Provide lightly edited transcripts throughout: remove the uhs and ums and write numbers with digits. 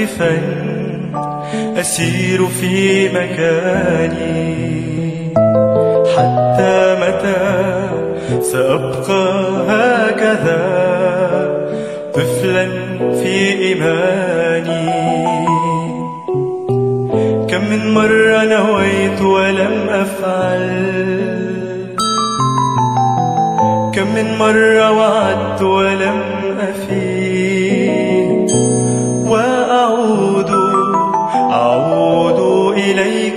واقفا أسير في مكاني. حتى متى سأبقى هكذا طفلا في إيماني؟ كم من مرة نويت ولم أفعل، كم من مرة وعدت ولم أفي، وأعود إليك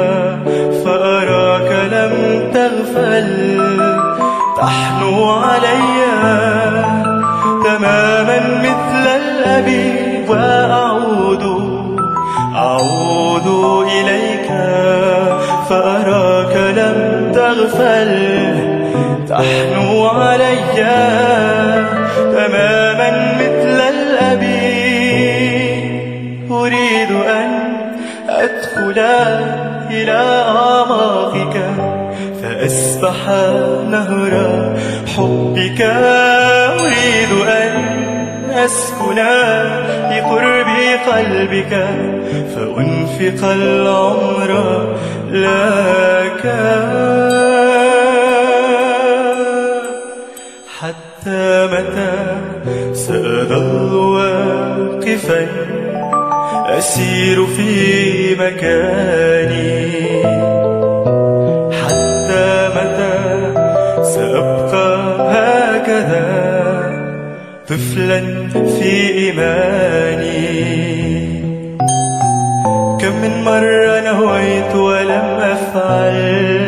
فأراك لم تغفل، تحنو علي تماما مثل الأب. وأعود إليك فأراك لم تغفل، تحنو علي تماما مثل الأب. أريد أن أدخل إلى أعماقك فأسبح نهر حبك. أريد أن أسكن بقرب قلبك فأنفق العمر لك. حتى متى سأظل واقفا أسير في مكاني؟ حتى متى سأبقى هكذا طفلا في إيماني؟ كم من مرة نويت ولم أفعل،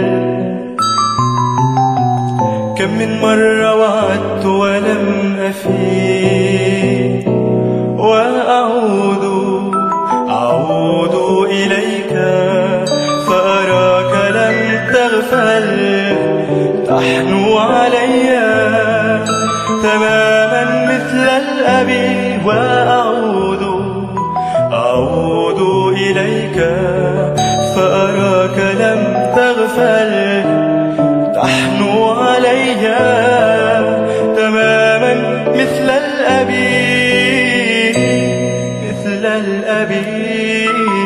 كم من مرة وعدت ولم أفي، وأعود إليك فأراك لم تغفل، تحنو علي تماما مثل الأب. وأعود إليك فأراك لم تغفل، تحنو علي تماما مثل الأب، مثل الأب.